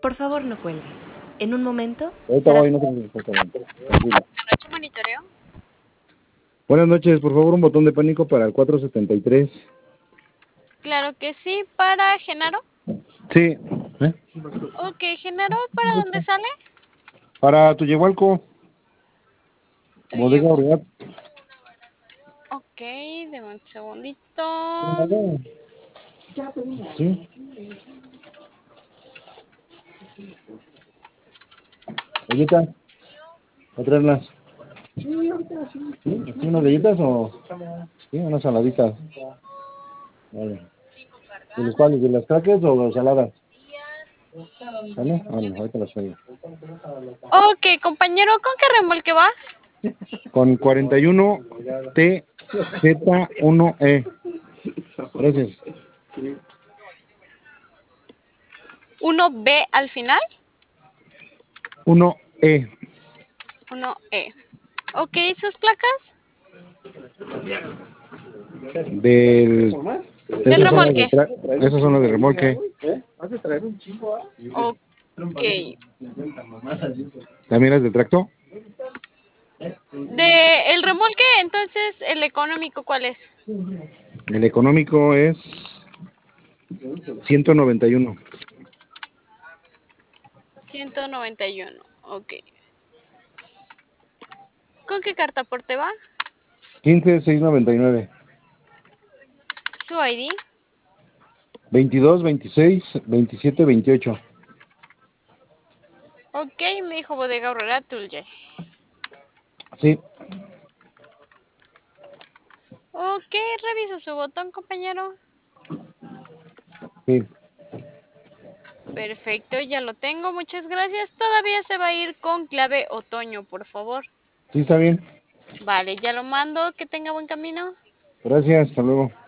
Por favor, no cuelgue. En un momento Ahorita será... voy, no te preocupes, tranquila. ¿Noche monitoreo? Buenas noches, por favor, un botón de pánico para el 473. Claro que sí, para Genaro. Sí. Ok, Genaro, ¿para dónde sale? Para Tuyehualco, Bodega Oregat. Ok, deme un segundito. Sí. ¿Galletas? ¿A traerlas? ¿Sí? ¿Unas galletas o...? Sí, unas saladitas. Vale. ¿De los cuales? ¿De las crackers o saladas? ¿Sale? Bueno, ahorita las traigo. Ok, compañero, ¿con qué remolque va? Con 41 TZ1E. Gracias. 1B al final. 1E. 1E. Ok, ¿sus placas? Del... Del remolque. Esas son las de remolque. Ok. ¿También las de tracto? De el remolque, entonces, el económico, ¿cuál es? El económico es 191. 191. Ok. ¿Con qué carta aporte va? 15699. Su ID. 22, 26, 27, 28. Ok, me dijo Bodega Aurrera Tulje. Sí. Ok, reviso su botón, compañero. Sí. Perfecto, ya lo tengo, muchas gracias. Todavía se va a ir con clave otoño, por favor. Sí, está bien. Vale, ya lo mando, que tenga buen camino. Gracias, hasta luego.